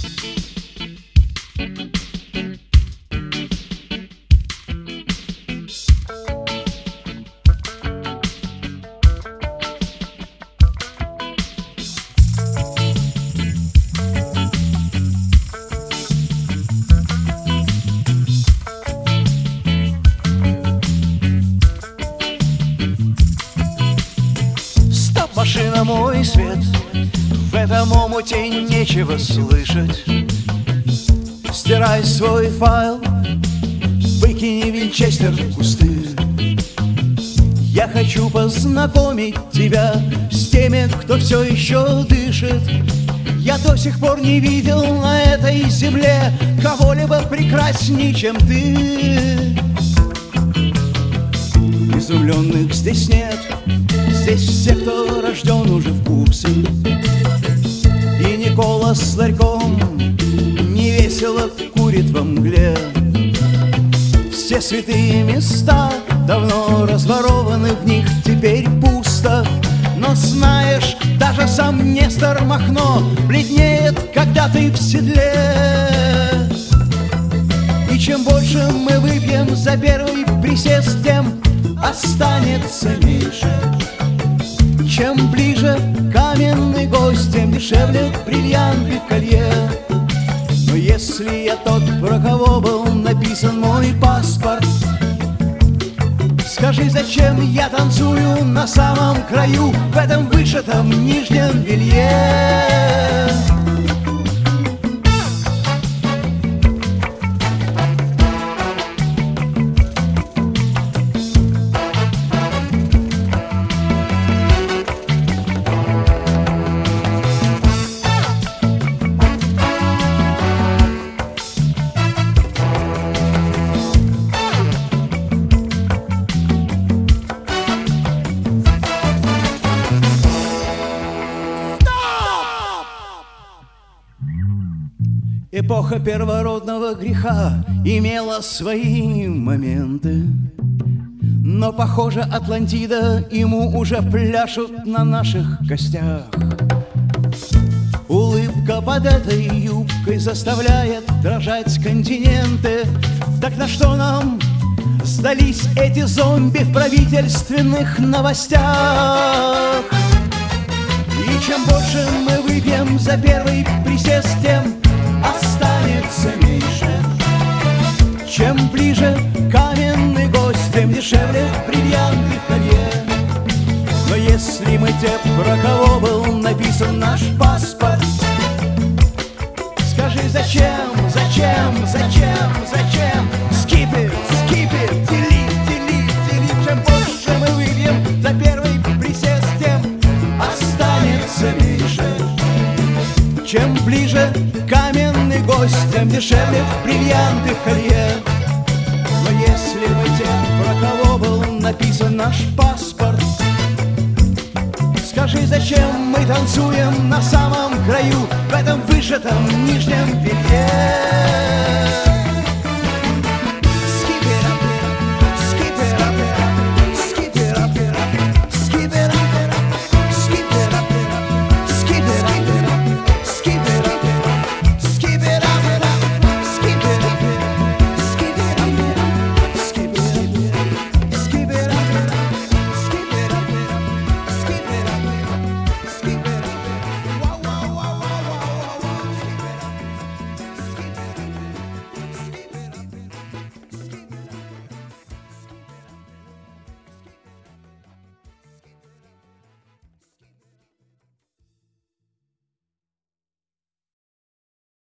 Машина, мой свет, в этом омуте нечего слышать. Стирай свой файл, выкини винчестер в кусты. Я хочу познакомить тебя с теми, кто все еще дышит. Я до сих пор не видел на этой земле кого-либо прекрасней, чем ты. Изумленных здесь нет, здесь все, кто рожден уже в курсе. И Никола с ларьком невесело курит во мгле. Все святые места давно разворованы, в них теперь пусто. Но знаешь, даже сам Нестор Махно бледнеет, когда ты в седле. И чем больше мы выпьем за первый присест, тем останется меньше. Чем ближе каменный гость, тем дешевле бриллианты в колье. Но если я тот, про кого был написан мой паспорт, скажи, зачем я танцую на самом краю в этом вышитом нижнем белье? Эпоха первородного греха имела свои моменты, но, похоже, Атлантида ему уже пляшут на наших костях. Улыбка под этой юбкой заставляет дрожать континенты. Так на что нам сдались эти зомби в правительственных новостях? И чем больше мы выпьем за первый присест, тем останется меньше. Чем ближе каменный гость, тем дешевле бриллианты в колье. Но если мы те, про кого был написан наш паспорт, скажи, зачем, skip it, delete. Чем больше мы выпьем за первый присест, тем останется меньше. Чем ближе каменный гость, тем дешевле бриллианты в колье. Но если мы те, про кого был написан наш паспорт, скажи, зачем мы танцуем на самом краю в этом вышитом нижнем белье?